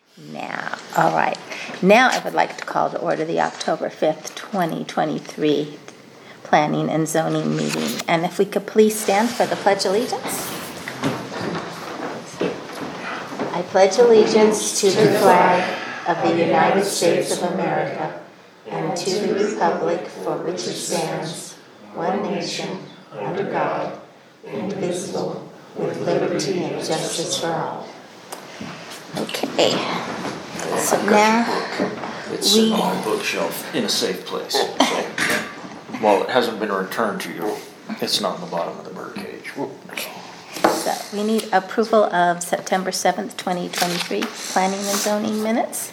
Now, all right. Now I would like to call to order the October 5th, 2023 Planning and Zoning meeting. And if we could please stand for the Pledge of Allegiance. I pledge allegiance to the flag of the United States of America and to the republic for which it stands, one nation, under God, indivisible, with liberty and justice for all. Okay, so now It's sitting on a bookshelf in a safe place. So, while it hasn't been returned to you, it's not in the bottom of the birdcage. So we need approval of September 7th, 2023 Planning and Zoning minutes.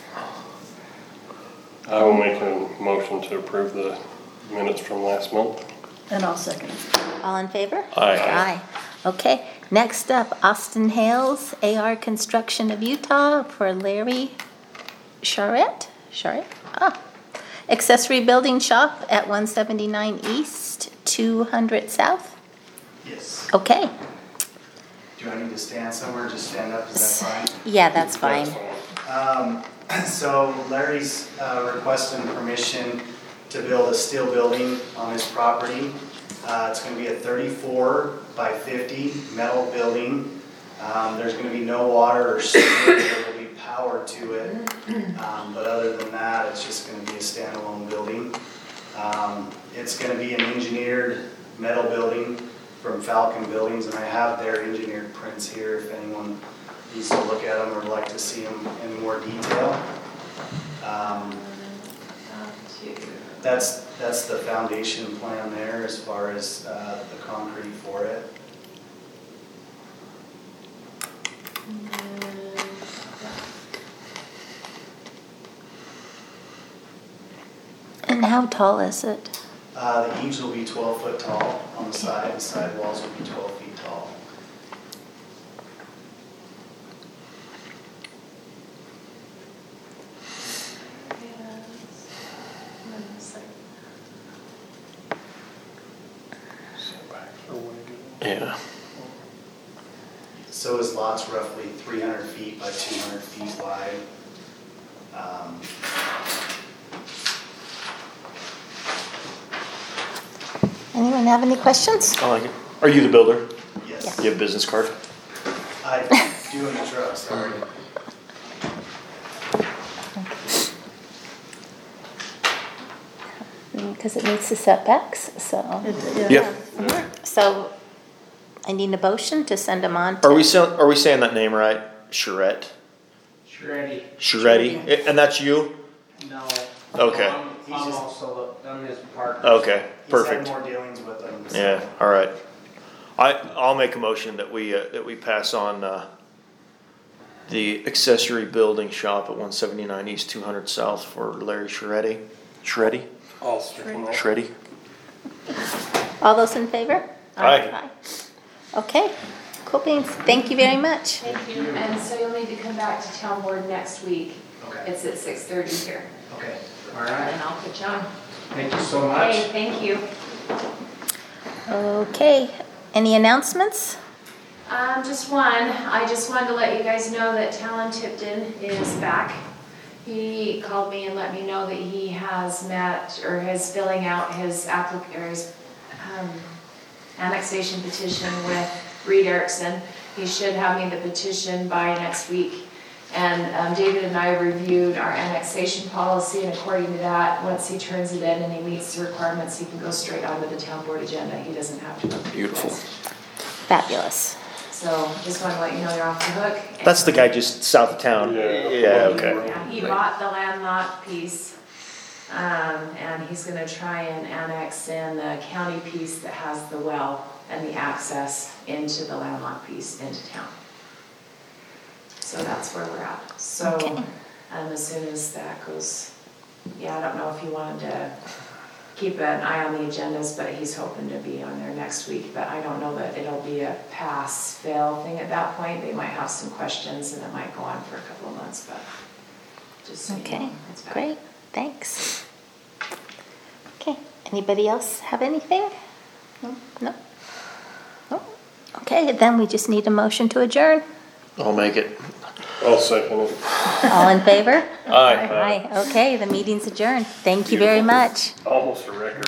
I will make a motion to approve the minutes from last month. And I'll second it. All in favor? Aye. Aye. Okay, next up, Austin Hales, AR Construction of Utah for Larry Charette? Ah. Accessory building shop at 179 East, 200 South. Yes. Okay, Do I need to stand somewhere? Just stand up, is that fine? yeah, that's fine. So Larry's requesting permission to build a steel building on his property. It's going to be a 34 by 50 metal building. There's going to be no water or sewer. There will be power to it. But other than that, it's just going to be a standalone building. It's going to be an engineered metal building from Falcon Buildings, and I have their engineered prints here if anyone needs to look at them or would like to see them in more detail. That's the foundation plan there as far as the concrete for it. And how tall is it? The eaves will be 12 foot tall on the side. The side walls will be 12 feet tall. Yeah. So his lot's roughly 300 feet by 200 feet wide. Anyone have any questions? I like it. Are you the builder? Yes. Do you have a business card? I do in the truck, sorry. Because it meets the setbacks, so. Yeah. So I need a motion to send them on to. Are we saying that name right? Charette? Sharetti? And that's you? No. Okay. I'm also his partner. Okay, perfect. He's had more dealings with them. So. Yeah, all right. I'll make a motion that we pass on the accessory building shop at 179 East 200 South for Larry Shreddy. I'll second that. Shreddy. All those in favor? Aye. Okay, cool beans. Thank you very much. Thank you, and so you'll need to come back to town board next week. Okay. It's at 6:30 here, Okay. All right. and I'll put you on. Thank you so much. Okay, thank you. Okay, any announcements? Just one. I just wanted to let you guys know that Talon Tipton is back. He called me and let me know that he has met or is filling out his annexation petition with Reed Erickson. He should have me the petition by next week. And David and I reviewed our annexation policy, and according to that, once he turns it in and he meets the requirements, he can go straight onto the town board agenda. He doesn't have to go through Beautiful. this. Fabulous. So just want to let you know you're off the hook. That's the guy just south of town. Yeah. Okay. Yeah, he bought the landlocked piece, and he's gonna try and annex in the county piece that has the well and the access into the landlocked piece into town. So that's where we're at. So, Okay. as soon as that goes, yeah, I don't know if you wanted to keep an eye on the agendas, but he's hoping to be on there next week. But I don't know that it'll be a pass-fail thing at that point. They might have some questions and it might go on for a couple of months, but just so you Okay, know, it's back. great, thanks. Okay, anybody else have anything? No? No? Okay, then we just need a motion to adjourn. I'll make it. I'll second it. All in favor? Aye. Aye. Okay, the meeting's adjourned. Thank you very much. Almost a record.